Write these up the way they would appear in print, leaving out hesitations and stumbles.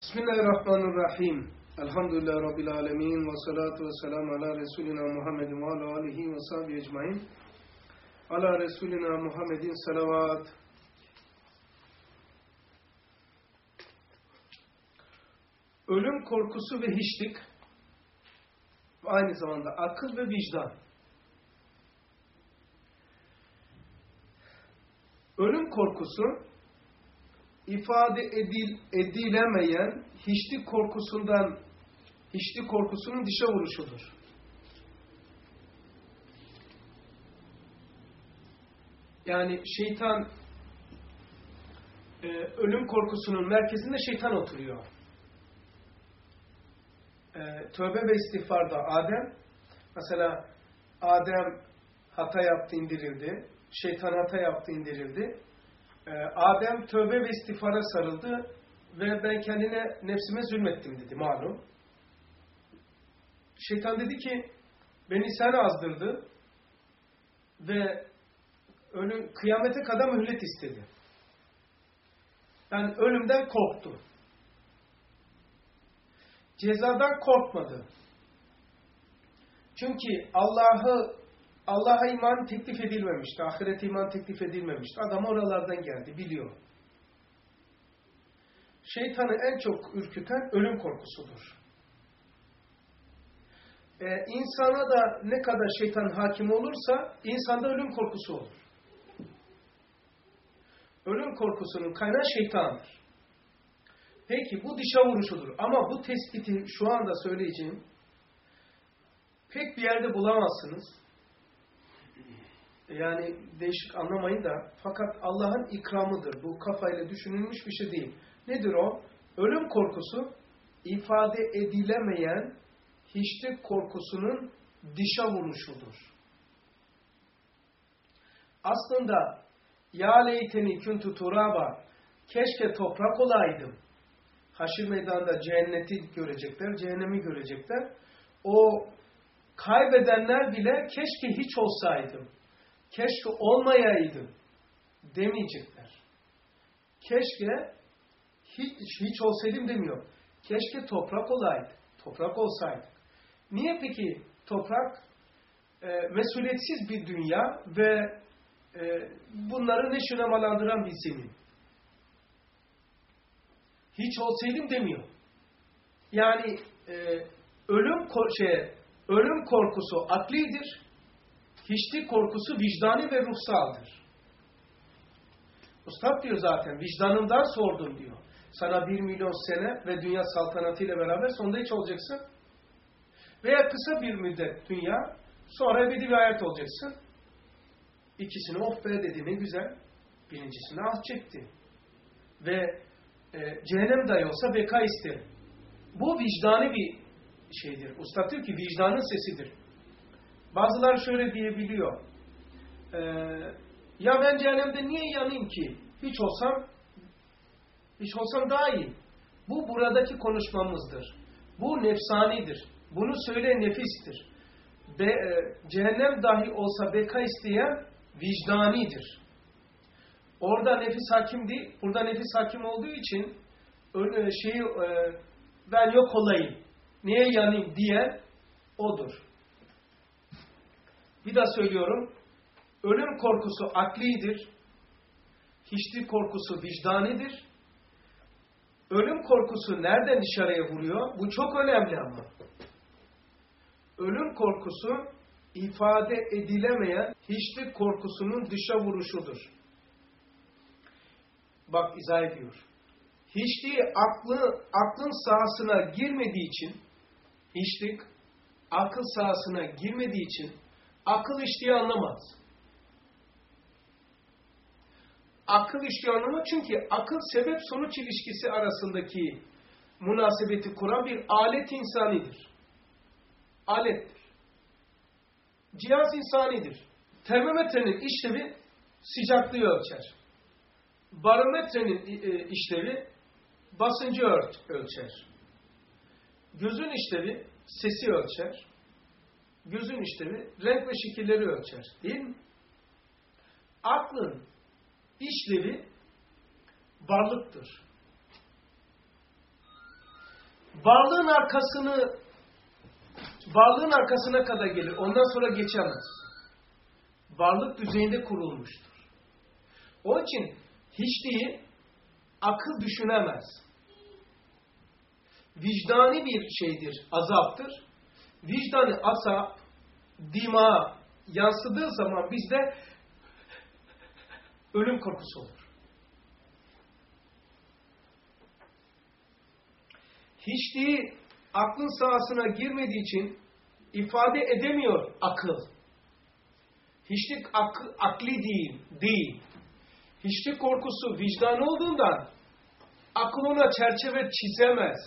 Bismillahirrahmanirrahim. Elhamdülillahi Rabbil alemin. Ve salatu ve selamu ala Resulina Muhammedin ve ala alihi ve sahbihi ecmain. Ala Resulina Muhammedin salavat. Ölüm korkusu ve hiçlik, aynı zamanda akıl ve vicdan. Ölüm korkusu, ifade edilemeyen hiçlik korkusunun dışa vuruşudur. Yani şeytan, ölüm korkusunun merkezinde şeytan oturuyor. Tövbe ve istiğfarda Adem, mesela Adem hata yaptı, indirildi. Şeytan hata yaptı, indirildi. Adem tövbe ve istiğfara sarıldı ve ben kendine, nefsime zulmettim dedi malum. Şeytan dedi ki beni sen azdırdı ve kıyamete kadar mühlet istedi. Yani ölümden korktu. Cezadan korkmadı. Çünkü Allah'a iman teklif edilmemişti. Ahirete iman teklif edilmemişti. Adam oralardan geldi, biliyor. Şeytanı en çok ürküten ölüm korkusudur. İnsana da ne kadar şeytan hakim olursa insanda ölüm korkusu olur. Ölüm korkusunun kaynağı şeytandır. Peki bu dışa vuruşudur. Ama bu tespiti şu anda söyleyeceğim pek bir yerde bulamazsınız. Yani değişik anlamayın da, fakat Allah'ın ikramıdır. Bu kafayla düşünülmüş bir şey değil. Nedir o? Ölüm korkusu, ifade edilemeyen hiçlik korkusunun dışa vuruşudur. Aslında ya leyteni kuntu turaba, keşke toprak olaydım. Haşr meydanında cenneti görecekler, cehennemi görecekler. O kaybedenler bile keşke hiç olsaydım, keşke olmayaydım demeyecekler. Keşke hiç olsaydım demiyor. Keşke toprak olaydı, toprak olsaydı. Niye peki toprak? Mesuliyetsiz bir dünya ve bunları neşiremalandıran bir zemin. Hiç olsaydım demiyor. Yani ölüm korkusu aklidir. Hiçlik korkusu vicdani ve ruhsaldır. Ustad diyor zaten, vicdanından sordum diyor. Sana 1 milyon sene ve dünya saltanatıyla beraber sonunda hiç olacaksın. Veya kısa bir müddet dünya, sonra ebedi bir hayat olacaksın. İkisini oh be dedi, ne güzel. Birincisini ah çekti. Ve cehennem dahi olsa beka isterim. Bu vicdani bir şeydir. Ustad diyor ki vicdanın sesidir. Bazılar şöyle diyebiliyor. Ya ben cehennemde niye yanayım ki? Hiç olsam daha iyi. Bu buradaki konuşmamızdır. Bu nefsanidir. Bunu söyleyen nefistir. Cehennem dahi olsa beka isteyen vicdanidir. Orada nefis hakim değil. Burada nefis hakim olduğu için ben yok olayım, niye yanayım diyen odur. Bir daha söylüyorum. Ölüm korkusu aklidir. Hiçlik korkusu vicdanidir. Ölüm korkusu nereden dışarıya vuruyor? Bu çok önemli ama. Ölüm korkusu ifade edilemeyen hiçlik korkusunun dışa vuruşudur. Bak izah ediyor. Hiçliği aklın sahasına girmediği için, hiçlik akıl sahasına girmediği için akıl hiçliği anlamaz. Akıl hiçliği anlamaz çünkü akıl sebep sonuç ilişkisi arasındaki münasebeti kuran bir alet insanidir. Alettir. Cihaz insanidir. Termometrenin işlevi sıcaklığı ölçer. Barometrenin işlevi basıncı ölçer. Gözün işlevi sesi ölçer. Gözün işlevi renk ve şekilleri ölçer. Değil mi? Aklın işlevi varlıktır. varlığın arkasına kadar gelir. Ondan sonra geçemez. Varlık düzeyinde kurulmuştur. Onun için hiçliği akıl düşünemez. Vicdani bir şeydir, azaptır. Vicdanı azap, dima yansıdığı zaman bizde ölüm korkusu olur. Hiçliği aklın sahasına girmediği için ifade edemiyor akıl. Hiçlik akli değil. Hiçlik korkusu vicdanı olduğundan akıl ona çerçeve çizemez.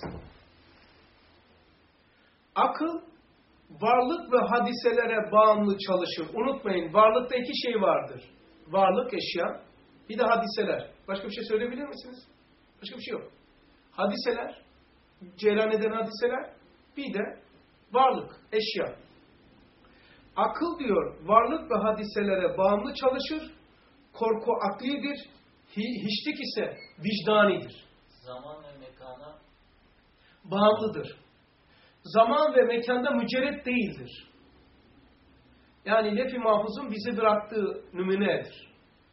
Akıl varlık ve hadiselere bağımlı çalışır. Unutmayın, varlıkta iki şey vardır. Varlık, eşya, bir de hadiseler. Başka bir şey söyleyebilir misiniz? Başka bir şey yok. Hadiseler, cereyan eden hadiseler, bir de varlık, eşya. Akıl diyor, varlık ve hadiselere bağımlı çalışır. Korku aklidir. Hiçlik ise vicdanidir. Zaman ve mekana bağımlıdır. Zaman ve mekanda mücerret değildir. Yani lef-i mahfuzun bize bıraktığı nümunedir.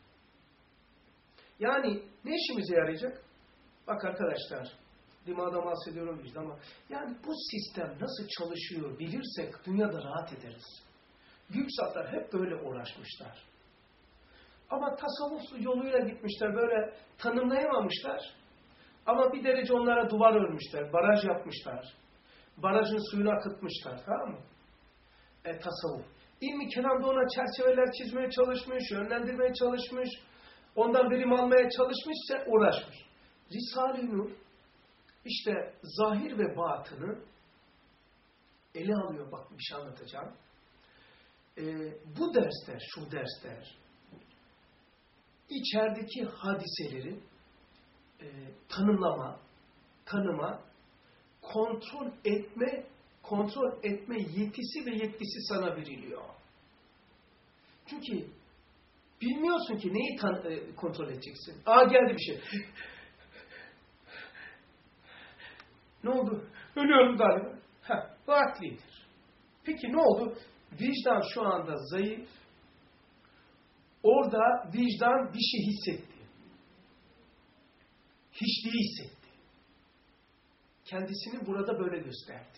Yani ne işimize yarayacak? Bak arkadaşlar, dimağda bahsediyorum işte ama yani bu sistem nasıl çalışıyor bilirsek dünyada rahat ederiz. Büyük zatlar hep böyle uğraşmışlar. Ama tasavvuf yoluyla gitmişler, böyle tanımlayamamışlar. Ama bir derece onlara duvar örmüşler, baraj yapmışlar. Barajın suyunu akıtmışlar, tamam mı? Tasavvuf. İlmi kelamda ona çerçeveler çizmeye çalışmış, yönlendirmeye çalışmış, ondan verim almaya çalışmışsa uğraşmış. Risale-i Nur, işte zahir ve batını ele alıyor. Bak bir şey anlatacağım. Bu dersler, şu dersler, içerideki hadiseleri tanıma, kontrol etme yetisi ve yetkisi sana veriliyor. Çünkü bilmiyorsun ki neyi kontrol edeceksin. Geldi bir şey. Ne oldu? Ölüyorum galiba. Bu aklidir. Peki ne oldu? Vicdan şu anda zayıf. Orada vicdan bir şey hissetti. Hiçliği hissetti. Kendisini burada böyle gösterdi.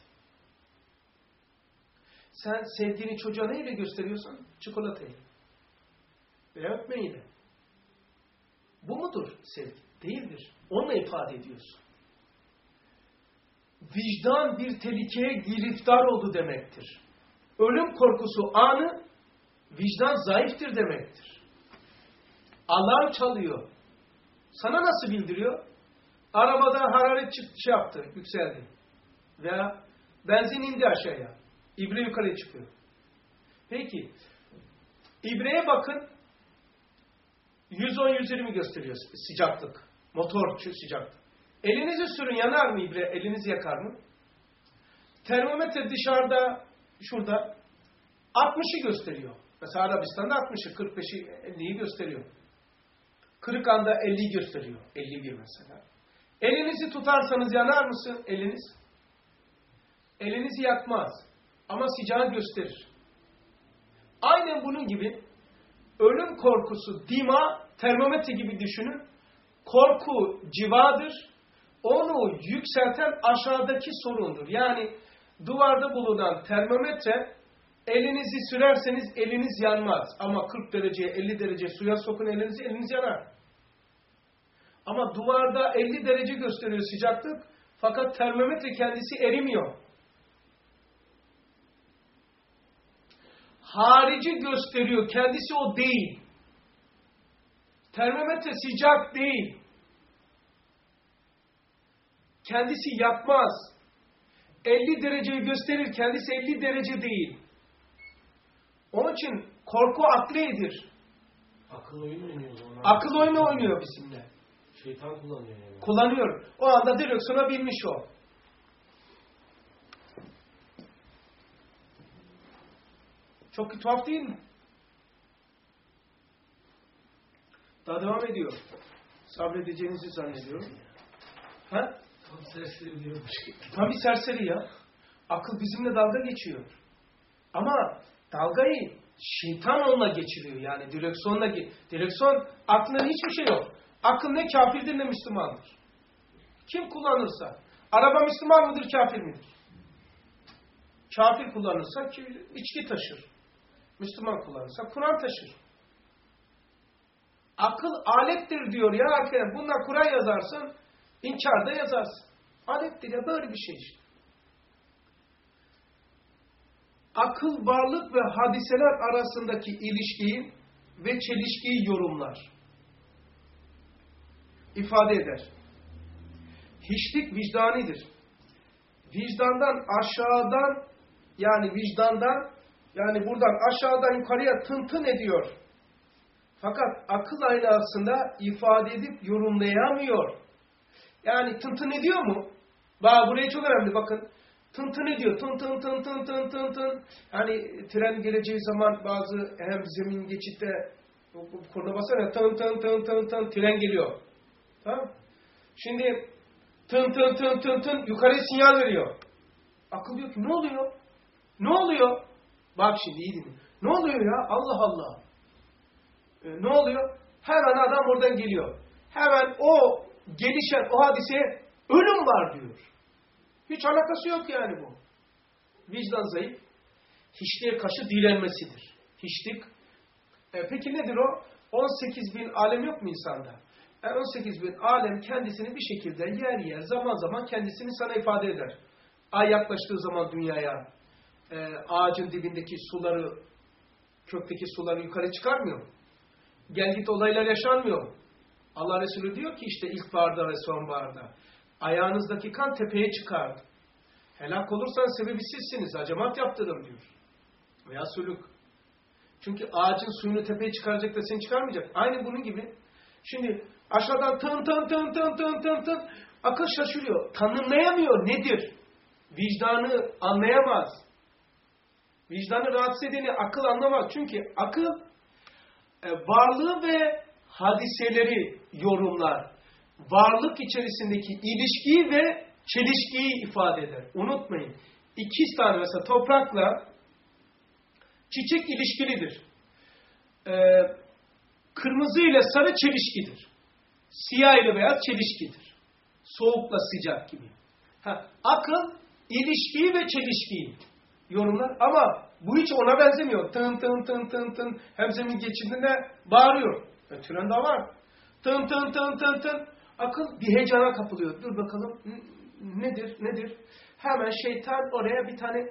Sen sevdiğini çocuğa neyle gösteriyorsun? Çikolatayla. Veya öpmeyle. Bu mudur sevgi? Değildir. Onunla ifade ediyorsun. Vicdan bir tehlikeye giriftar oldu demektir. Ölüm korkusu anı vicdan zayıftır demektir. Alarm çalıyor. Sana nasıl bildiriyor? Arabada hararet yaptı, yükseldi. Veya benzin indi aşağıya. İbre yukarıya çıkıyor. Peki, ibreye bakın. 110-120 gösteriyor sıcaklık. Motor sıcaklık. Elinizi sürün, yanar mı ibre? Elinizi yakar mı? Termometre dışarıda, şurada 60'ı gösteriyor. Mesela Arabistan'da 60'ı, 45'i, 50'yi gösteriyor. Kırıkhan'da 50'yi gösteriyor. 51 mesela. Elinizi tutarsanız yanar mısın eliniz? Elinizi yakmaz. Ama sıcağı gösterir. Aynen bunun gibi ölüm korkusu, dima, termometre gibi düşünün. Korku civadır. Onu yükselten aşağıdaki sorundur. Yani duvarda bulunan termometre elinizi sürerseniz eliniz yanmaz. Ama 40 dereceye 50 derece suya sokun eliniz yanar. Ama duvarda 50 derece gösteriyor sıcaklık. Fakat termometre kendisi erimiyor. Harici gösteriyor. Kendisi o değil. Termometre sıcak değil. Kendisi yapmaz. 50 dereceyi gösterir. Kendisi 50 derece değil. Onun için korku aklidir. Akıl oyunu oynuyor. Akıl oyunu oynuyor bizimle. Şeytan kullanıyor yani. Kullanıyor. O anda direksiyona binmiş o. Çok tuhaf değil mi? Daha devam ediyor. Sabredeceğinizi zannediyorum. Ha? tam serseri diyormuş. Tam bir serseri ya. Akıl bizimle dalga geçiyor. Ama dalgayı şeytan onunla geçiriyor. Yani direksiyon aklında hiçbir şey yok. Akıl ne kafirdir ne Müslümandır. Kim kullanırsa. Araba Müslüman mıdır kafir midir? Kafir kullanırsa içki taşır. Müslüman kullanırsa Kur'an taşır. Akıl alettir diyor ya arkadaşlar. Bundan Kur'an yazarsın, inkarda yazarsın. Alettir ya, böyle bir şey işte. Akıl, varlık ve hadiseler arasındaki ilişkiyi ve çelişkiyi yorumlar. İfade eder. Hiçlik vicdanidir. Vicdandan aşağıdan, yani vicdandan, yani buradan aşağıdan yukarıya tın ediyor. Fakat akıl aynasında ifade edip yorumlayamıyor. Yani tın ediyor mu? Buraya çok önemli, bakın. Tın ediyor. Tın. Yani tren geleceği zaman bazı hem zemin geçitte korna basar tın tren geliyor. Tamam? Şimdi tın yukarıya sinyal veriyor. Akıl diyor ki ne oluyor? Ne oluyor? Bak şimdi iyi dinle. Ne oluyor ya? Allah Allah. Ne oluyor? Hemen adam oradan geliyor. Hemen o gelişen o hadiseye ölüm var diyor. Hiç alakası yok yani bu. Vicdan zayıf. Hiçliğe karşı direnmesidir. Hiçlik. Peki nedir o? 18 bin alem yok mu insanda? 18 bin alem kendisini bir şekilde yer zaman kendisini sana ifade eder. Ay yaklaştığı zaman dünyaya ağacın dibindeki suları, kökteki suları yukarı çıkarmıyor. Gel git olaylar yaşanmıyor. Allah Resulü diyor ki işte ilkbaharda ve sonbaharda ayağınızdaki kan tepeye çıkardı. Helak olursan sebebi sizsiniz. Hacamat yaptırın diyor. Veya sülük. Çünkü ağacın suyunu tepeye çıkaracak da seni çıkarmayacak. Aynı bunun gibi. Şimdi aşağıdan tın akıl şaşırıyor. Tanımlayamıyor. Nedir? Vicdanı anlayamaz. Vicdanı rahatsız edeni akıl anlamaz. Çünkü akıl varlığı ve hadiseleri yorumlar. Varlık içerisindeki ilişkiyi ve çelişkiyi ifade eder. Unutmayın. İkiz tane mesela toprakla çiçek ilişkilidir. Kırmızı ile sarı çelişkidir. Siyah ile beyaz çelişkidir. Soğukla sıcak gibi. Akıl ilişkiyi ve çelişkiyi yorumlar ama bu hiç ona benzemiyor. Tın. Hem zemin geçidinde bağırıyor. Trende var. Tın. Akıl bir heyecana kapılıyor. Dur bakalım. Nedir? Hemen şeytan oraya bir tane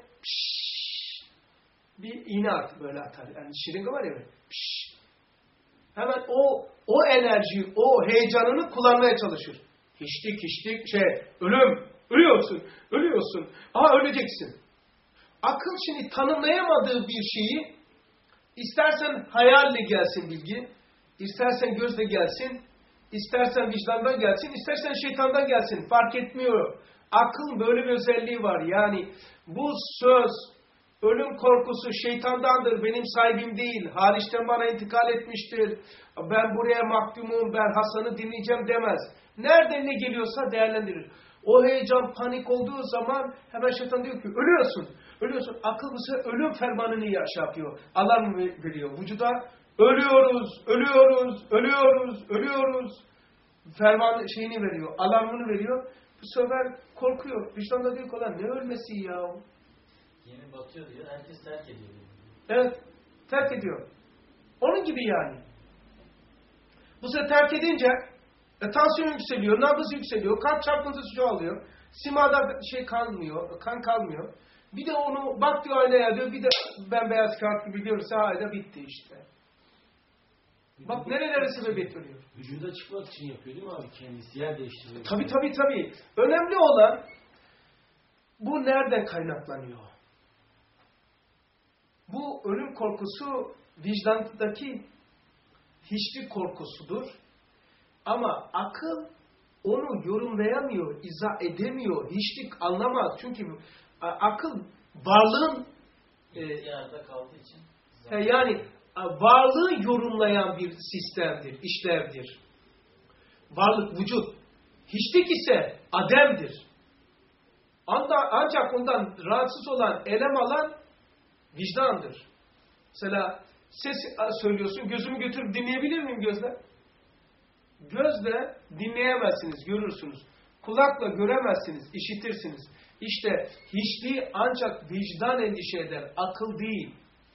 bir iğne at böyle atar. Yani şırınga var ya böyle. Hemen o enerjiyi, o heyecanını kullanmaya çalışır. Hiçlik, ölüm. Ölüyorsun. Öleceksin. Akıl şimdi tanımlayamadığı bir şeyi istersen hayalle gelsin bilgi, istersen gözle gelsin, istersen vicdandan gelsin, istersen şeytandan gelsin. Fark etmiyor. Akıl böyle bir özelliği var. Yani bu söz, ölüm korkusu şeytandandır, benim sahibim değil. Hariçten bana intikal etmiştir. Ben buraya mahkumum, ben Hasan'ı dinleyeceğim demez. Nerede ne geliyorsa değerlendirir. O heyecan, panik olduğu zaman hemen şeytan diyor ki ölüyorsun. Akıl bu sefer ölüm fermanını yapıyor. Alarm veriyor. Vücuda ölüyoruz. Ferman şeyini veriyor. Alarmını veriyor. Bu sefer korkuyor. Vicdan da diyor ki ne ölmesi ya? Yeni batıyor diyor. Herkes terk ediyor. Evet. Terk ediyor. Onun gibi yani. Bu sefer terk edince tansiyon yükseliyor, nabız yükseliyor, kalp çarpıntısı çoğalıyor, simada kan kalmıyor. Bir de onu bak diyor aynaya diyor, bir de bembeyaz kağıt gibi görürse ayda bitti işte. Bak nerelere sebebiyet veriyor. Vücuda çıkmak için yapıyor değil mi abi kendisi? Yer değiştiriyor. Tabii. Önemli olan bu nereden kaynaklanıyor? Bu ölüm korkusu vicdandaki hiçlik korkusudur. Ama akıl onu yorumlayamıyor, izah edemiyor, hiçlik anlamaz. Çünkü akıl varlığın ihtiyarda kaldığı için yani varlığı yorumlayan bir sistemdir, işlevdir. Varlık, vücut. Hiçlik ise ademdir. Ancak ondan rahatsız olan, elem alan vicdandır. Mesela ses söylüyorsun, gözümü götürüp dinleyebilir miyim gözle? Gözle dinleyemezsiniz, görürsünüz. Kulakla göremezsiniz, işitirsiniz. İşte hiçliği ancak vicdan endişe eder, akıl değil.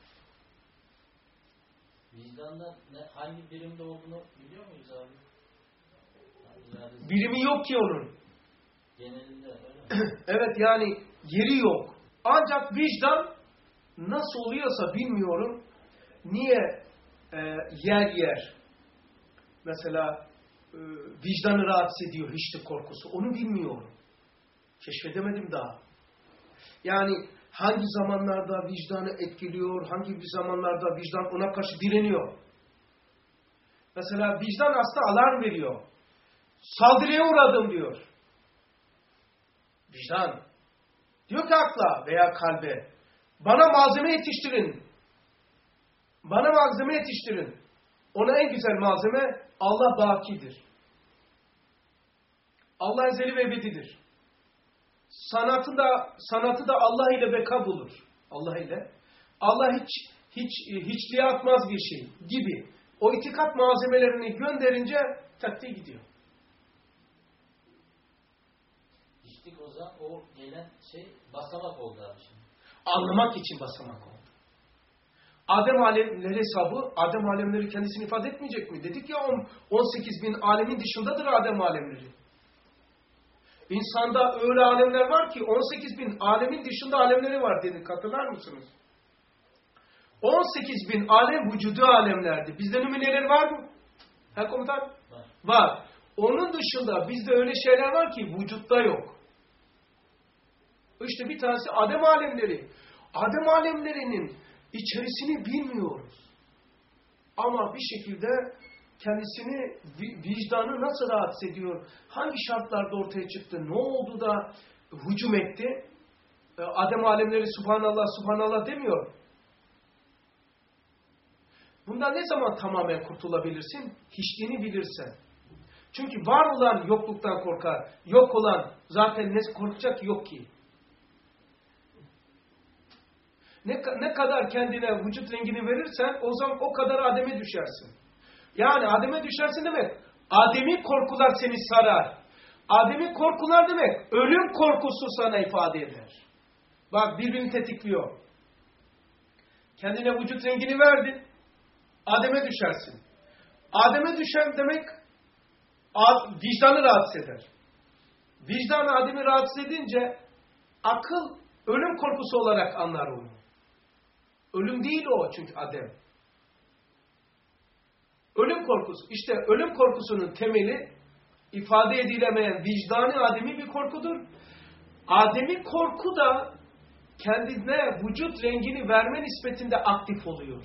Vicdanda hangi birimde olduğunu biliyor muyuz abi? Yani Birimi yok ki onun. genelinde öyle mi? Evet, yani yeri yok. Ancak vicdan nasıl oluyorsa bilmiyorum. Niye yer mesela vicdanı rahatsız ediyor hiçlik korkusu, onu bilmiyorum. Keşfedemedim daha. Yani hangi zamanlarda vicdanı etkiliyor, hangi zamanlarda vicdan ona karşı direniyor. Mesela vicdan aslında alarm veriyor. Saldırıya uğradım diyor. Vicdan. Diyor ki akla veya kalbe, bana malzeme yetiştirin. Bana malzeme yetiştirin. Ona en güzel malzeme Allah bakidir. Allah ezeli ve ebedidir. Sanatı da Allah ile beka bulur. Allah ile. Allah hiçliğe atmaz bir şey gibi. O itikat malzemelerini gönderince taktiğe gidiyor. Hiçlik o zaman o gelen şey basamak oldu abi şimdi. Anlamak için basamak oldu. Adem alemleri hesabı, Adem alemleri kendisini ifade etmeyecek mi? Dedik ya 18 bin alemin dışındadır Adem alemleri. İnsanda öyle alemler var ki 18 bin alemin dışında alemleri var dedik. Hatırlar mısınız? 18 bin alem vücudu alemlerdi. Bizde nümuneleri var mı? Ha komutan? Var. Var. Onun dışında bizde öyle şeyler var ki vücutta yok. İşte bir tanesi Adem alemleri. Adem alemlerinin içerisini bilmiyoruz. Ama bir şekilde kendisini, vicdanı nasıl rahatsız ediyor? Hangi şartlarda ortaya çıktı? Ne oldu da hücum etti? Adem alemleri Subhanallah, Subhanallah demiyor. Bundan ne zaman tamamen kurtulabilirsin? Hiçliğini bilirsen. Çünkü var olan yokluktan korkar. Yok olan zaten ne korkacak yok ki. Ne kadar kendine vücut rengini verirsen o zaman o kadar Adem'e düşersin. Yani Adem'e düşersin demek, Adem'i korkular seni sarar. Adem'i korkular demek, ölüm korkusu sana ifade eder. Bak birbirini tetikliyor. Kendine vücut rengini verdin, Adem'e düşersin. Adem'e düşen demek, vicdanı rahatsız eder. Vicdan Adem'i rahatsız edince, akıl ölüm korkusu olarak anlar onu. Ölüm değil o çünkü Adem. Ölüm korkusu. İşte ölüm korkusunun temeli ifade edilemeyen vicdani ademi bir korkudur. Ademi korku da kendine vücut rengini verme nispetinde aktif oluyor.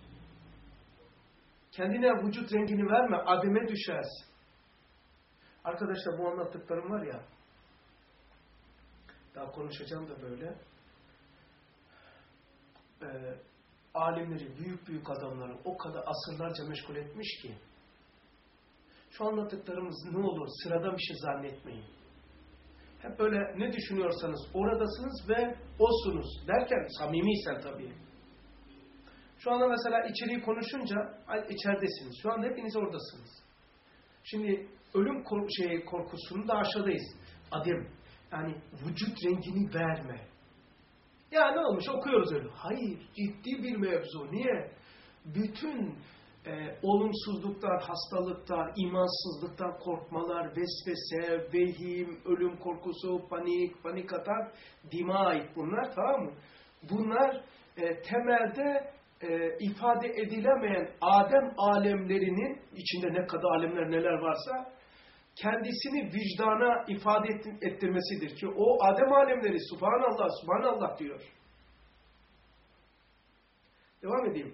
Kendine vücut rengini verme, Adem'e düşersin. Arkadaşlar bu anlattıklarım var ya, daha konuşacağım da böyle. Alimleri, büyük adamları o kadar asırlarca meşgul etmiş ki şu anlattıklarımız ne olur sıradan bir şey zannetmeyin. Hep böyle ne düşünüyorsanız oradasınız ve osunuz derken samimiysen tabii. Şu anda mesela içeriği konuşunca içeridesiniz. Şu anda hepiniz oradasınız. Şimdi ölüm korkusunun da aşağıdayız. Adem yani vücut rengini verme. Ya ne olmuş okuyoruz öyle. Hayır, ciddi bir mevzu. Niye? Bütün olumsuzluklar, hastalıklar, imansızlıktan korkmalar, vesvese, vehim, ölüm korkusu, panik atak, dima ait bunlar, tamam mı? Bunlar temelde ifade edilemeyen Adem alemlerinin içinde ne kadar alemler neler varsa kendisini vicdana ifade ettirmesidir ki o Adem alemleri Subhanallah, Subhanallah diyor. Devam edeyim.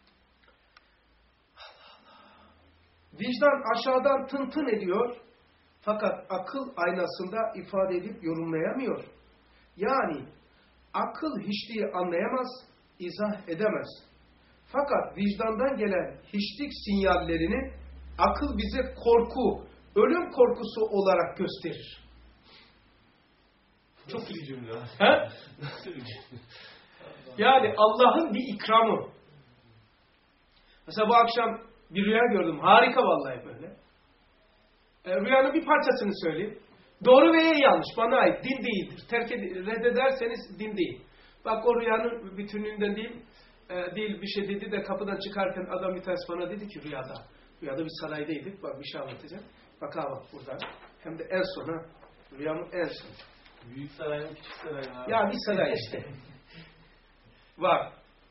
Vicdan aşağıdan tın ediyor fakat akıl aynasında ifade edip yorumlayamıyor. Yani akıl hiçliği anlayamaz, izah edemez. Fakat vicdandan gelen hiçlik sinyallerini akıl bize korku, ölüm korkusu olarak gösterir. Çok iyi cümle. He? Nasıl bir cümle? Yani Allah'ın bir ikramı. Mesela bu akşam bir rüya gördüm. Harika vallahi böyle. Rüyanın bir parçasını söyleyeyim. Doğru veya yanlış bana ait. Din değildir. Reddederseniz din değil. Bak o rüyanın bütünlüğünden değil bir şey dedi de kapıdan çıkarken adam bir tanesi bana dedi ki rüyada. Rüyada bir saraydaydık. Bak bir şey anlatacağım. Bak ha bak burada. Hem de en sona. Rüyamın en sonu. Büyük saray mı küçük saray mı abi? Ya bir saray işte. Var.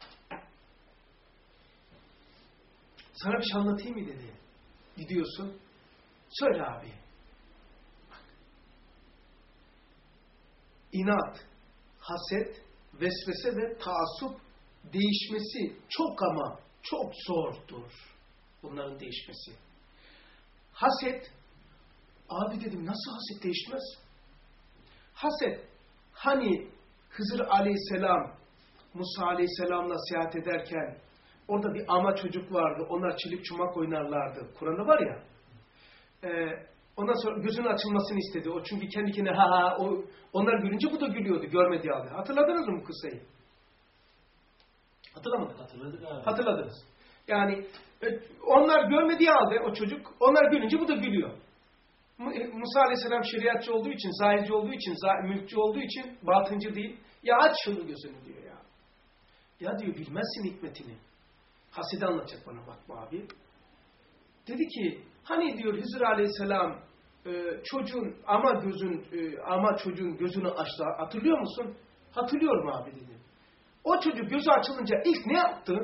Sana bir şey anlatayım mı dedi. Gidiyorsun. Söyle abi. Bak. İnat, haset, vesvese ve taassup değişmesi çok ama çok zordur. Bunların değişmesi. Haset, abi dedim nasıl haset değişmez? Haset, hani Hızır Aleyhisselam, Musa Aleyhisselam'la seyahat ederken orada bir ama çocuk vardı. Onlar çelik çomak oynarlardı. Kur'an'da var ya. Ondan sonra gözünün açılmasını istedi. O çünkü kendi kendine onlar gülünce bu da gülüyordu. Görmediği halde. Hatırladınız mı bu kıssayı? Hatırlamadık. Hatırladık abi. Hatırladınız. Yani onlar görmediği halde o çocuk, onlar gülünce bu da gülüyor. Musa Aleyhisselam şeriatçı olduğu için, zahirci olduğu için, mülkçü olduğu için, batıncı değil. Ya aç şunu gözünü diyor ya. Ya diyor bilmezsin hikmetini. Hasedi anlatacak bana bakma abi. Dedi ki hani diyor Hızır Aleyhisselam çocuğun gözünü açtı. Hatırlıyor musun? Hatırlıyorum abi dedim. O çocuk gözü açılınca ilk ne yaptı?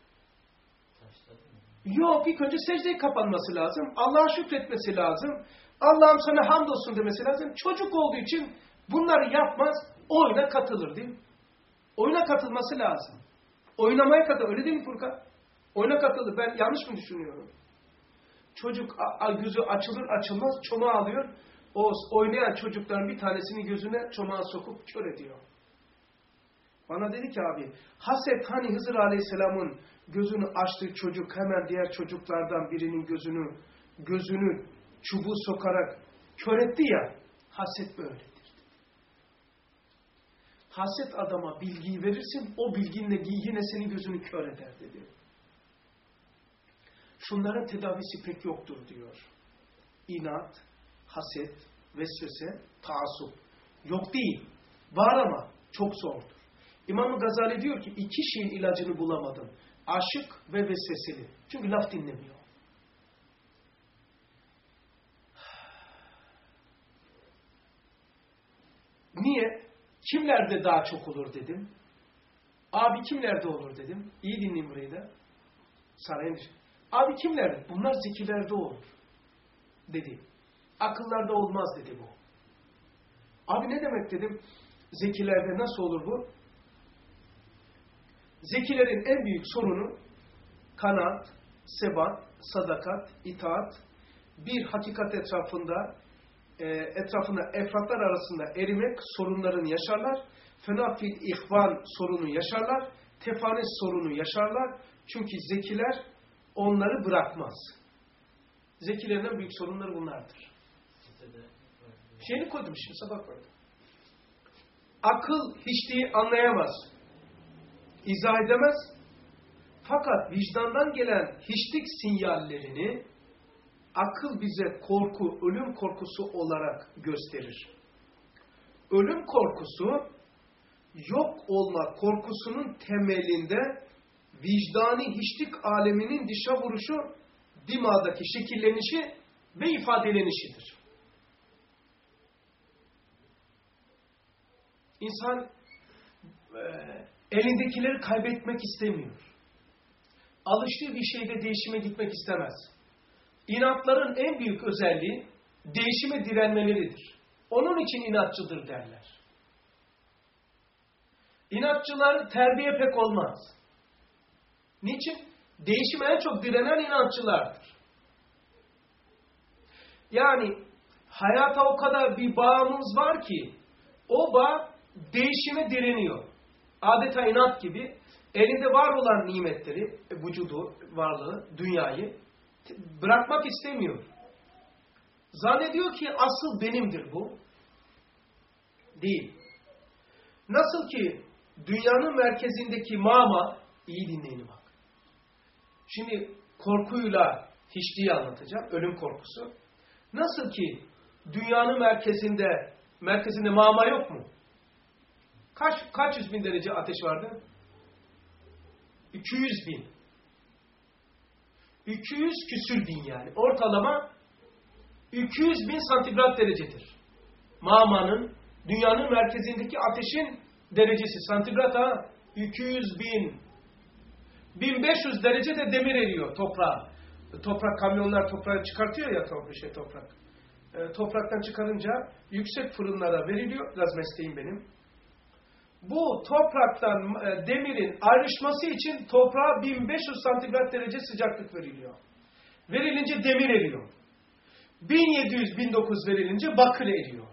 Yok ilk önce secdeye kapanması lazım. Allah'a şükretmesi lazım. Allah'ım sana hamdolsun demesi lazım. Çocuk olduğu için bunları yapmaz. Oyuna katılır değil mi? Oyuna katılması lazım. Oynamaya katılır. Öyle değil mi Furkan? Oyuna katılır. Ben yanlış mı düşünüyorum? Çocuk gözü açılır açılmaz çomağı alıyor. O oynayan çocukların bir tanesini gözüne çomağı sokup kör ediyor. Bana dedi ki abi haset hani Hızır Aleyhisselam'ın gözünü açtığı çocuk hemen diğer çocuklardan birinin gözünü çubuğu sokarak kör etti ya, haset böyledir. Haset adama bilgiyi verirsin, o bilginle yine senin gözünü kör eder dedi. Şunların tedavisi pek yoktur diyor. İnat, haset, vesvese, taassup. Yok değil. Var ama çok zordur. İmam-ı Gazali diyor ki iki şeyin ilacını bulamadım. Aşık ve vesveseli. Çünkü laf dinlemiyor. Niye? Kimlerde daha çok olur dedim. Abi kimlerde olur dedim. İyi dinleyin burayı da. Sarayın dışı. Abi kimlerde? Bunlar zekilerde olur. Dedi. Akıllarda olmaz dedi bu. Abi ne demek dedim. Zekilerde nasıl olur bu? Zekilerin en büyük sorunu kanaat, sebat, sadakat, itaat, bir hakikat etrafında efratlar arasında erimek sorunlarını yaşarlar. Fenafil ihvan sorunu yaşarlar. Tefanes sorunu yaşarlar. Çünkü zekiler onları bırakmaz. Zekilerin en büyük sorunları bunlardır. Şeyini koydum şimdi sabah koydum. Akıl hiçliği anlayamaz. İzah edemez. Fakat vicdandan gelen hiçlik sinyallerini akıl bize korku, ölüm korkusu olarak gösterir. Ölüm korkusu, yok olma korkusunun temelinde vicdani hiçlik aleminin dışa vuruşu, dimadaki şekillenişi ve ifadelenişidir. İnsan elindekileri kaybetmek istemiyor. Alıştığı bir şeyde değişime gitmek istemez. İnatların en büyük özelliği değişime direnmeleridir. Onun için inatçıdır derler. İnatçılar terbiye pek olmaz. Niçin? Değişime en çok direnen inatçılardır. Yani hayata o kadar bir bağımız var ki o bağ değişime direniyor. Adeta inat gibi elinde var olan nimetleri, vücudu, varlığı, dünyayı bırakmak istemiyor. Zannediyor ki asıl benimdir bu. Değil. Nasıl ki dünyanın merkezindeki mama, iyi dinleyin bak. Şimdi korkuyla hiçliği anlatacağım. Ölüm korkusu. Nasıl ki dünyanın merkezinde mama yok mu? Kaç yüz bin derece ateş vardı? 200 bin. 200 küsür bin yani. Ortalama 200 bin santigrat derecedir. Mağmanın, dünyanın merkezindeki ateşin derecesi. Santigrat ha, 200 bin. 1500 derece de demir eriyor toprağa. Toprak, kamyonlar toprağı çıkartıyor ya toprak. Topraktan çıkarınca yüksek fırınlara veriliyor. Biraz mesleğim benim. Bu topraktan demirin ayrışması için toprağa 1500 santigrat derece sıcaklık veriliyor. Verilince demir eriyor. 1700-1900 verilince bakır eriyor.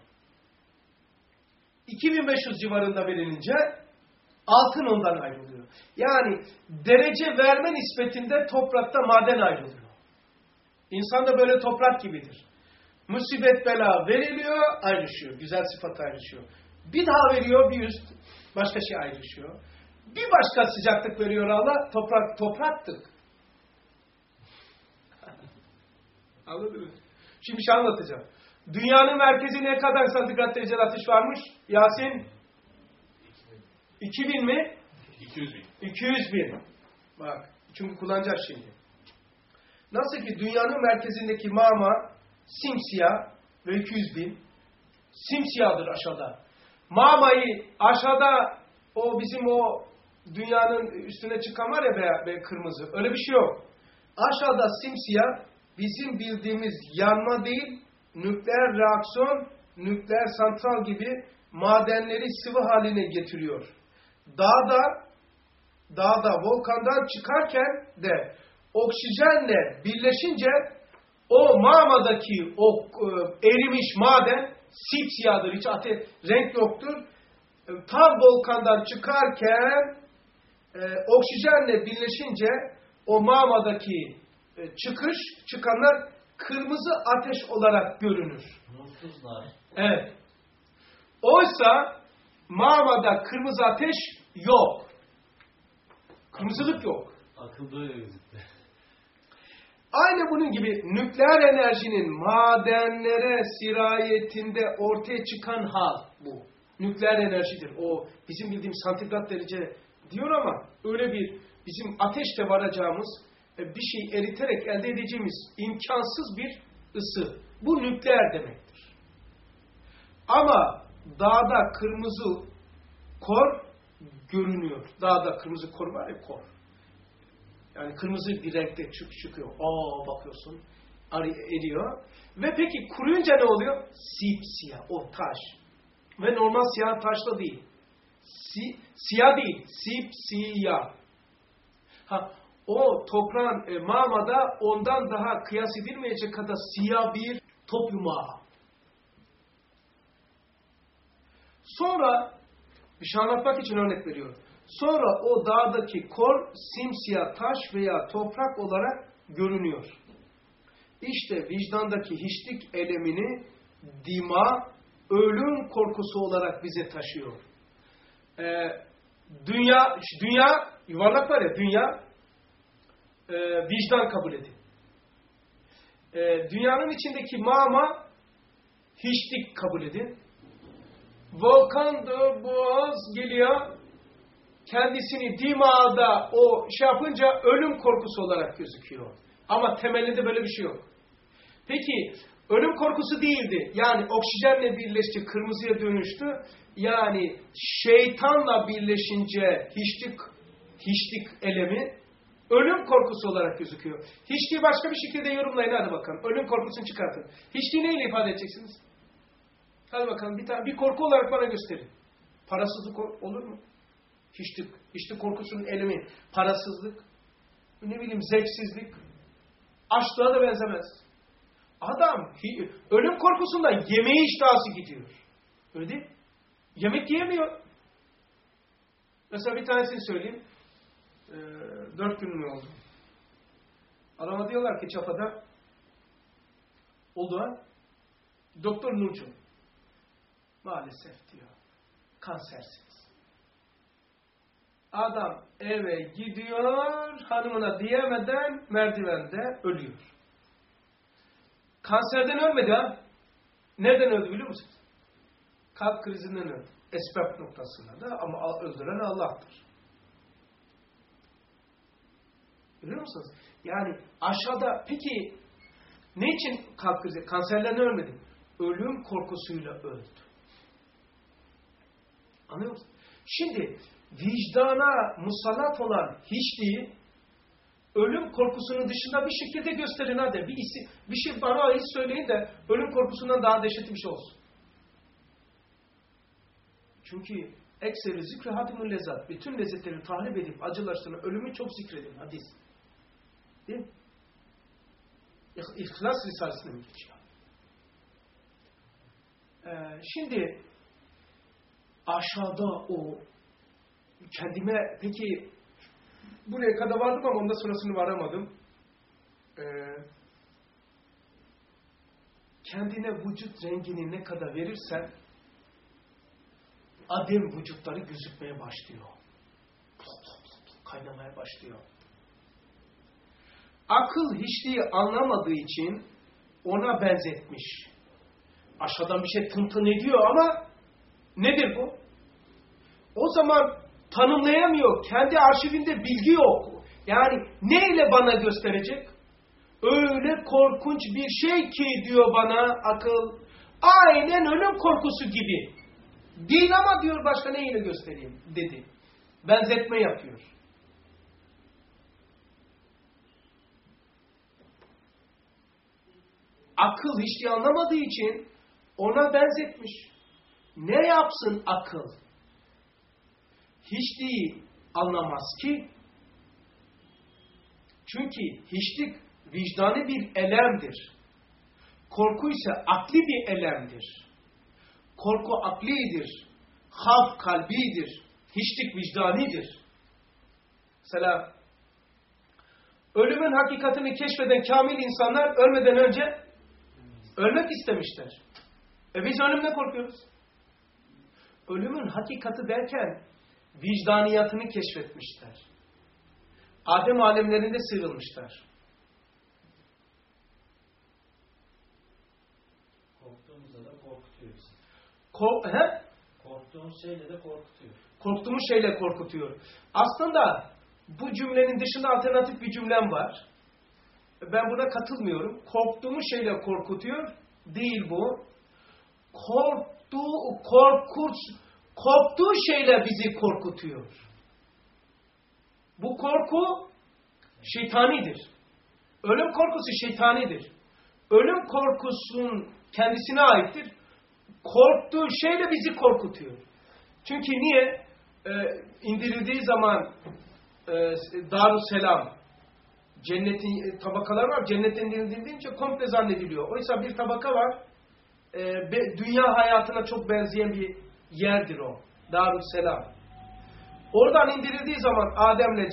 2500 civarında verilince altın ondan ayrılıyor. Yani derece verme nispetinde toprakta maden ayrılıyor. İnsan da böyle toprak gibidir. Musibet bela veriliyor, ayrışıyor. Güzel sıfat ayrışıyor. Bir daha veriyor, bir üst başka şey ayrışıyor. Bir başka sıcaklık veriyor Allah, topraktık. Anladınız? Şimdi bir şey anlatacağım. Dünyanın merkezi ne kadar santigrat derece ateş varmış? Yasin? 2000 mi? 200 bin. 200 bin. Bak, çünkü kullanacağız şimdi. Nasıl ki dünyanın merkezindeki mama simsiyah ve 200 bin. Simsiyahdır aşağıda. Mamayı aşağıda bizim dünyanın üstüne çıkan var ya kırmızı. Öyle bir şey yok. Aşağıda simsiyah bizim bildiğimiz yanma değil, nükleer reaksiyon, nükleer santral gibi madenleri sıvı haline getiriyor. Dağda volkandan çıkarken de oksijenle birleşince o mamadaki erimiş maden sipsiyahdır. Hiç renk yoktur. Tam volkandan çıkarken oksijenle birleşince o mamadaki çıkanlar kırmızı ateş olarak görünür. Nursuzlar. Evet. Oysa mamada kırmızı ateş yok. Kırmızılık yok. Akılda öyle gözüktü. Aynı bunun gibi nükleer enerjinin madenlere sirayetinde ortaya çıkan hal bu. Nükleer enerjidir. O bizim bildiğimiz santigrat derece diyor ama öyle bir bizim ateşte varacağımız bir şey eriterek elde edeceğimiz imkansız bir ısı. Bu nükleer demektir. Ama dağda kırmızı kor görünüyor. Dağda kırmızı kor var ya, kor. Yani kırmızı bir renkte çıkıyor. Bakıyorsun. Eriyor. Ve peki kuruyunca ne oluyor? Sipsiyah. O taş. Ve normal siyah taşla değil. Siyah değil. Sipsiyah. O toprağın mamada ondan daha kıyas edilmeyecek kadar siyah bir top yumağı. Sonra bir şey anlatmak için örnek veriyorum. Sonra o dağdaki kor simsiyah taş veya toprak olarak görünüyor. İşte vicdandaki hiçlik elemini dima, ölüm korkusu olarak bize taşıyor. Dünya yuvarlak var ya, dünya vicdan kabul edin. Dünyanın içindeki mama hiçlik kabul edin. Volkandır, boğaz geliyor. Kendisini dimağda yapınca ölüm korkusu olarak gözüküyor. Ama temelinde böyle bir şey yok. Peki ölüm korkusu değildi. Yani oksijenle birleşti, kırmızıya dönüştü. Yani şeytanla birleşince hiçlik elemi ölüm korkusu olarak gözüküyor. Hiçliği başka bir şekilde yorumlayın, hadi bakalım. Ölüm korkusunu çıkartın. Hiçliği neyle ifade edeceksiniz? Hadi bakalım bir korku olarak bana gösterin. Parasızlık olur mu? Hiçlik korkusunun elemi parasızlık, ne bileyim zevksizlik, açlığa da benzemez. Adam ölüm korkusundan yemeğe iştahı gidiyor. Öyle değil mi? Yemek yiyemiyor. Mesela bir tanesini söyleyeyim. 4 gün mü oldu? Adama diyorlar ki Çapa'da oldu ha? Doktor Nurcu. Maalesef diyor. Kansersiniz. Adam eve gidiyor, hanımına diyemeden merdivende ölüyor. Kanserden ölmedi ha. Nereden öldü biliyor musunuz? Kalp krizinden öldü. Esbab noktasında da ama öldüren Allah'tır. Biliyor musunuz? Yani aşağıda peki ne için kalp krizi? Kanserden ölmedi. Ölüm korkusuyla öldü. Anlıyor musunuz? Şimdi vicdana musallat olan hiçliği ölüm korkusunun dışında bir şekilde gösterin hadi. Bir şey bana hiç söyleyin de ölüm korkusundan daha dehşetli bir şey olsun. Çünkü ekseri zikri hadimul lezzat. Bütün lezzetleri tahrip edip acılaştıran ölümü çok zikredin. Hadis. Değil mi? İhlas Risalesi'ne mi geçiyor? Şimdi aşağıda o kendime peki buraya kadar vardım ama ondan sonrasını varamadım. Kendine vücut rengini ne kadar verirsen adem vücutları gözükmeye başlıyor. Kaynamaya başlıyor. Akıl hiçliği anlamadığı için ona benzetmiş. Aşağıdan bir şey tın ediyor ama nedir bu? O zaman tanımlayamıyor. Kendi arşivinde bilgi yok. Yani neyle bana gösterecek? Öyle korkunç bir şey ki diyor bana akıl. Aynen ölüm korkusu gibi. Değil ama diyor başka neyle göstereyim dedi. Benzetme yapıyor. Akıl hiç anlamadığı için ona benzetmiş. Ne yapsın akıl? Hiçliği anlamaz ki. Çünkü hiçlik vicdani bir elemdir. Korku ise akli bir elemdir. Korku aklidir. Havf kalbidir. Hiçlik vicdanidir. Mesela ölümün hakikatini keşfeden kamil insanlar ölmeden önce ölmek istemişler. Biz ölümden korkuyoruz. Ölümün hakikati derken vicdaniyatını keşfetmişler. Adem alemlerinde sıyrılmışlar. Korktuğumuzda da korkutuyor bizi. Korktuğumuz şeyle de korkutuyor. Korktuğumuz şeyle korkutuyor. Aslında bu cümlenin dışında alternatif bir cümlem var. Ben buna katılmıyorum. Korktuğumuz şeyle korkutuyor. Değil bu. Korktuğu şeyle bizi korkutuyor. Bu korku şeytanidir. Ölüm korkusu şeytanidir. Ölüm korkusunun kendisine aittir. Korktuğu şeyle bizi korkutuyor. Çünkü niye? İndirildiği zaman Darüsselam cennetin tabakalar var. Cennetten indirildiğince komple zannediliyor. Oysa bir tabaka var. Dünya hayatına çok benzeyen bir yerdir o. Darüsselam. Oradan indirildiği zaman Adem'le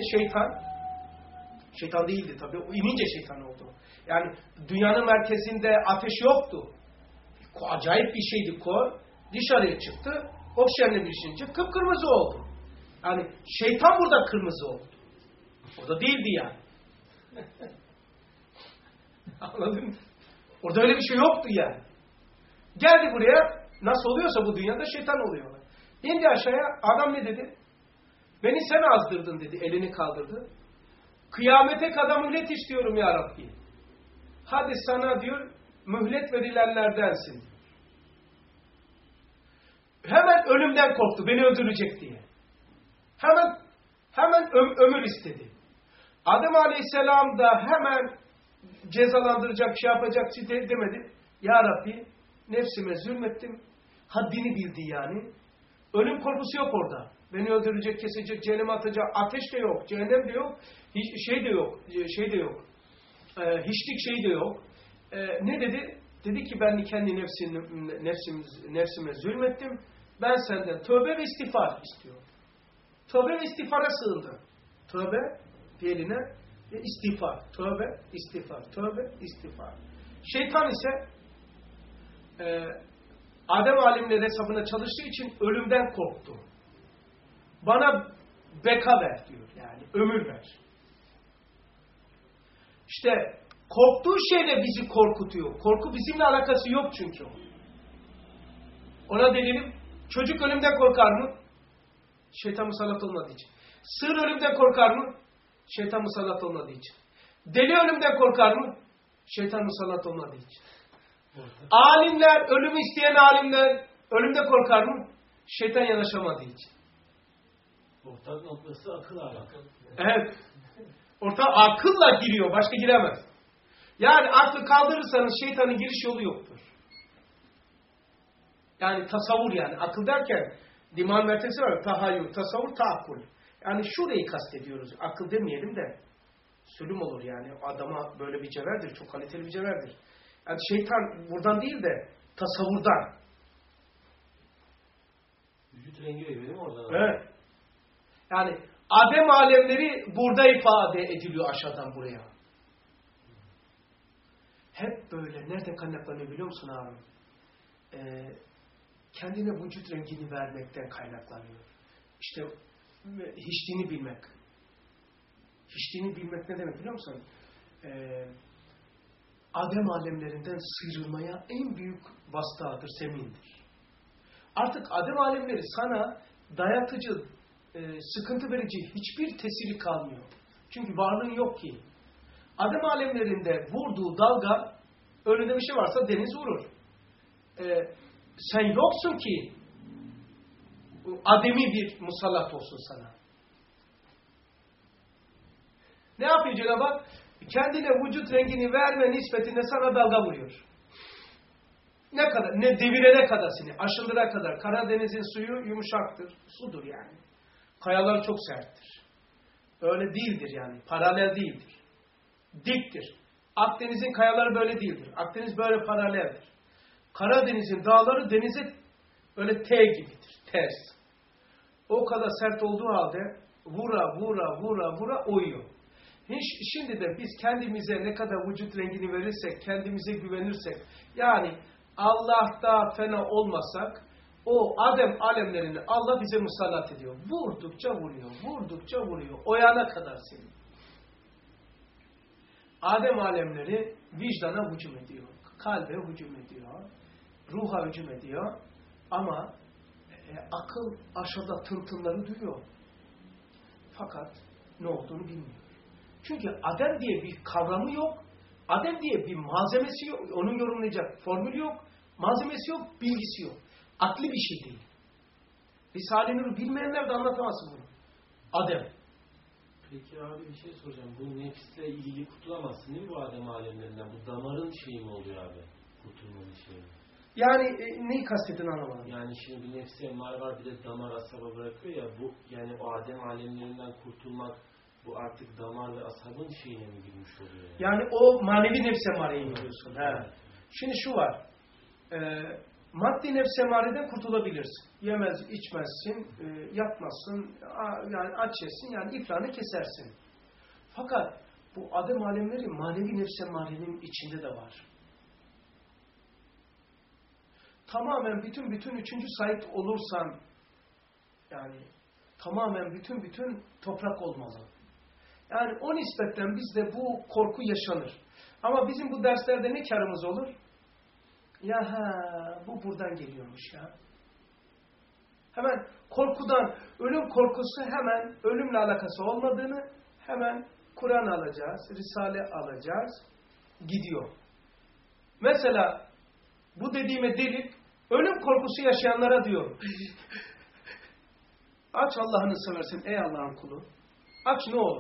şeytan değildi tabii. O inince şeytan oldu. Yani dünyanın merkezinde ateş yoktu. Acayip bir şeydi kor. Dışarıya çıktı. Oksijenle birleşince kıpkırmızı oldu. Yani şeytan burada kırmızı oldu. Orada değildi yani. Anladın mı? Orada öyle bir şey yoktu yani. Geldi buraya. Nasıl oluyorsa bu dünyada şeytan oluyorlar. İndi aşağıya. Adam ne dedi? Beni sen azdırdın dedi. Elini kaldırdı. Kıyamete kadar mühlet istiyorum ya Rabbi. Hadi sana diyor mühlet verilenlerdensin diyor. Hemen ölümden korktu. Beni öldürecek diye. Hemen ömür istedi. Adem Aleyhisselam da hemen cezalandıracak, şey yapacak demedi. Ya Rabbi nefsime zulmettim. Haddini bildi yani. Ölüm korkusu yok orada. Beni öldürecek, kesecek, cehenneme atacak. Ateş de yok, cehennem de yok. Şey de yok. Hiçlik şey de yok. Ne dedi? Dedi ki ben kendi nefsime zulmettim. Ben senden tövbe ve istiğfar istiyorum. Tövbe ve istiğfara sığındı. Tövbe diyeline ve istiğfar. Tövbe, istiğfar. Tövbe, istiğfar. Şeytan ise Adem alimleri hesabına çalıştığı için ölümden korktu. Bana beka ver diyor yani. Ömür ver. İşte korktuğu şeyle bizi korkutuyor. Korku bizimle alakası yok çünkü o. Ona delelim. Çocuk ölümden korkar mı? Şeytan musallat olmadığı için. Sığır ölümden korkar mı? Şeytan musallat olmadığı için. Deli ölümden korkar mı? Şeytan musallat olmadığı için. Alimler, ölümü isteyen alimler ölümden korkar mı? Şeytan yanaşamadığı için. Ortak noktası akıl abi. Evet. Orta akılla giriyor. Başka giremez. Yani aklı kaldırırsanız şeytanın giriş yolu yoktur. Yani tasavvur yani. Akıl derken diman mertesi var. Tahayyül, tasavvur, taakkul. Yani şurayı kastediyoruz. Akıl demeyelim de sülüm olur yani. Adama böyle bir cevherdir. Çok kaliteli bir cevherdir. Yani şeytan buradan değil de tasavvurdan. Vücut rengi veriyor değil mi oradan? Evet. Yani Adem alemleri burada ifade ediliyor aşağıdan buraya. Hep böyle. Nerede kaynaklanıyor biliyor musun abi? Kendine vücut rengini vermekten kaynaklanıyor. İşte hiçliğini bilmek. Hiçliğini bilmek ne demek biliyor musun? Adem alemlerinden sıyrılmaya en büyük vasıtadır, zemindir. Artık Adem alemleri sana dayatıcı, sıkıntı verici hiçbir tesiri kalmıyor. Çünkü varlığın yok ki. Adem alemlerinde vurduğu dalga, önünde bir şey varsa deniz vurur. Sen yoksun ki ademi bir musallat olsun sana. Ne yapıyor Cenab-ı Hak? Kendine vücut rengini verme nispetinde sana dalga vuruyor. Ne kadar? Ne devirene kadar seni, aşındıra kadar. Karadeniz'in suyu yumuşaktır. Sudur yani. Kayalar çok serttir. Öyle değildir yani. Paralel değildir. Diktir. Akdeniz'in kayaları böyle değildir. Akdeniz böyle paraleldir. Karadeniz'in dağları denize öyle T gibidir. Ters. O kadar sert olduğu halde vura oyuyor. Şimdi de biz kendimize ne kadar vücut rengini verirsek, kendimize güvenirsek, yani Allah'ta fena olmasak, o Adem alemlerini Allah bize musallat ediyor. Vurdukça vuruyor. Oyana kadar seni. Adem alemleri vicdana hücum ediyor. Kalbe hücum ediyor. Ruha hücum ediyor. Ama akıl aşağıda tıltımları duyuyor. Fakat ne olduğunu bilmiyor. Çünkü Adem diye bir kavramı yok. Adem diye bir malzemesi yok. Onun yorumlayacak formülü yok. Malzemesi yok, bilgisi yok. Akli bir şey değil. Risale-i Nur'u bilmeyenler de anlatamaz bunu. Adem. Peki abi bir şey soracağım. Bu nefisle ilgili kurtulamazsın değil mi bu Adem alemlerinden? Bu damarın şeyi mi oluyor abi? Kurtulmanın şeyi mi? Yani neyi kastettiğini anlamadım. Yani şimdi bir nefsi emmare var, bir de damar asaba bırakıyor ya, bu yani o Adem alemlerinden kurtulmak, bu artık damar ve asabın şeyine mi girmiş oluyor? Yani o manevi nefs emmareyi mi diyorsun? Evet. Şimdi şu var. Maddi nefs emmareden kurtulabilirsin. Yemez, içmezsin, yapmazsın, yani aç yesin, yani iflahını kesersin. Fakat bu Adem alemleri manevi nefs emmarenin içinde de var. Tamamen bütün üçüncü sahip olursan, yani tamamen bütün toprak olmalı. Yani o nispetten bizde bu korku yaşanır. Ama bizim bu derslerde ne karımız olur? Bu buradan geliyormuş ya. Hemen korkudan, ölüm korkusu hemen ölümle alakası olmadığını hemen Kur'an alacağız, Risale alacağız, gidiyor. Mesela bu dediğime delil, ölüm korkusu yaşayanlara diyorum. Aç Allah'ını seversin ey Allah'ın kulu. Aç ne olur.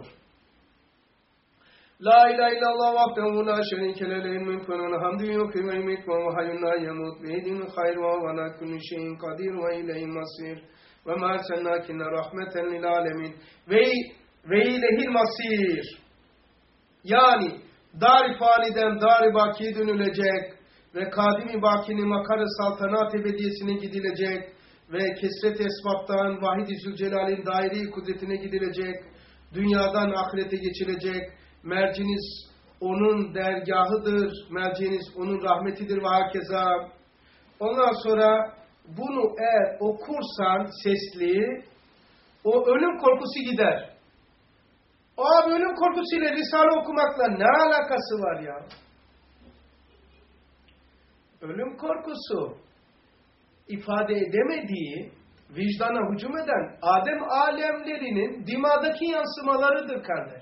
La ilahe illallah vahdehu la şerike lehul mulku ve lehul hamdu yuhyi ve yumiitu ve huve hayyun la yemut ve yedihil hayr ve huve ala kulli şeyin kadir ve ileyhi masir ve ma erselnâke illa rahmeten lil âlemin ve ileyhil masir. Yani dar-i faniden dar-i bakiye dönülecek ve kadim-i bakinin makarı saltanat ebediyesine gidilecek ve kesret esbaptan vahid-i zülcelal'in daire-i kudretine gidilecek, dünyadan ahirete geçilecek. Merciniz onun dergahıdır, merciniz onun rahmetidir ve hakeza. Ondan sonra bunu eğer okursan sesli, o ölüm korkusu gider. Abi ölüm korkusuyla Risale okumakla ne alakası var ya? Ölüm korkusu ifade edemediği, vicdana hücum eden Adem alemlerinin dimadaki yansımalarıdır kardeş.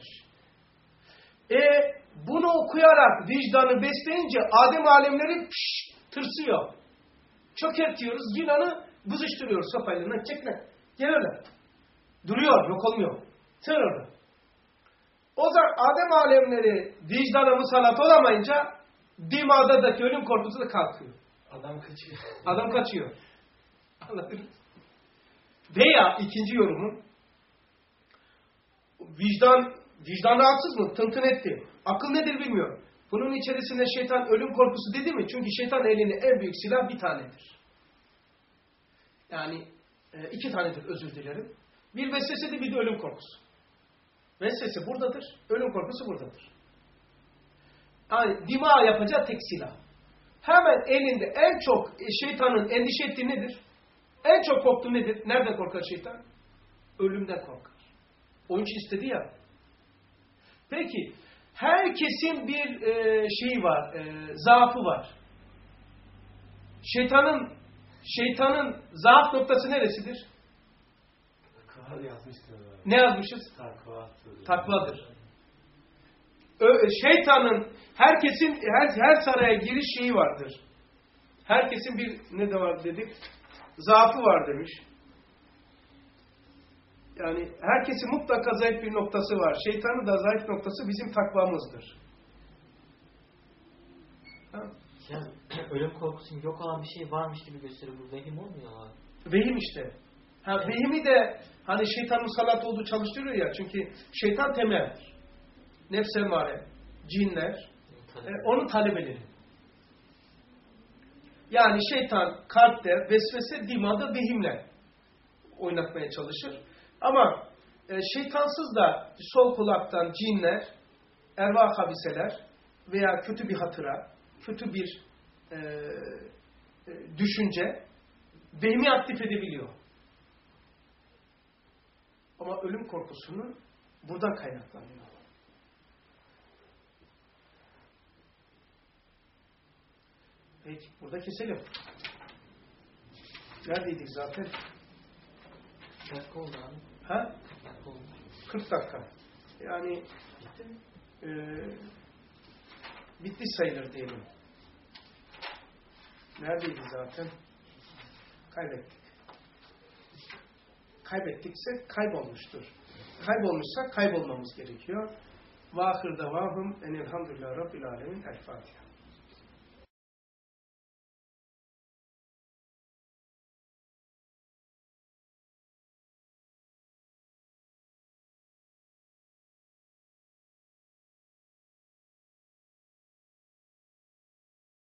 Bunu okuyarak vicdanı besleyince Adem alemleri tırsıyor. Çökertiyoruz, yılanı buzuşturuyoruz sopayla. Çek lan. Gel öyle. Duruyor, yok olmuyor. Sen orada. O zaman Adem alemleri vicdana musallat olamayınca dimadadaki ölüm korkusu da kalkıyor. Adam kaçıyor. Adam kaçıyor. Anladın mı? Veya ikinci yorumun vicdan rahatsız mı? Tın etti. Akıl nedir bilmiyorum. Bunun içerisinde şeytan ölüm korkusu dedi mi? Çünkü şeytan elinde en büyük silah bir tanedir. Yani 2 tanedir, özür dilerim. Bir vesvesedir, bir de ölüm korkusu. Vesvese buradadır, ölüm korkusu buradadır. Yani dima yapacağı tek silah. Hemen elinde en çok şeytanın endişe ettiği nedir? En çok korktuğu nedir? Nereden korkar şeytan? Ölümden korkar. Onun için istedi ya. Peki, herkesin bir şeyi var, zaafı var. Şeytanın zaaf noktası neresidir? Takva yazmıştır. Ne yazmışız? Takva. Takvadır. Şeytanın herkesin her saraya giriş şeyi vardır. Herkesin bir ne de var dedik? Zaafı var demiş. Yani herkesin mutlaka zayıf bir noktası var. Şeytanın da zayıf noktası bizim takvamızdır. Ha? Ya ölüm korkusunun yok olan bir şey varmış gibi gösteriyor. Bu vehim olmuyor abi. Vehim işte. Vehimi de hani şeytan musallat olduğu çalıştırıyor ya. Çünkü şeytan temeldir. Nefs emmare, cinler, onun talebeleri. Yani şeytan kalpte, vesvese, dimada vehimle oynatmaya çalışır. Ama şeytansız da sol kulaktan cinler, ervah habiseler veya kötü bir hatıra, kötü bir düşünce vehmi aktif edebiliyor. Ama ölüm korkusunun buradan kaynaklanıyor. Peki, burada keselim. Neredeydik zaten? Dakika oldu abi. Ha? Dakika oldu. 40 dakika. Yani bitti sayılır diyelim. Neredeydi zaten? Kaybettik. Kaybettikse kaybolmuştur. Kaybolmuşsa kaybolmamız gerekiyor. Ve ahir devahum enelhamdülillah Rabbil alemin. El Fatiha.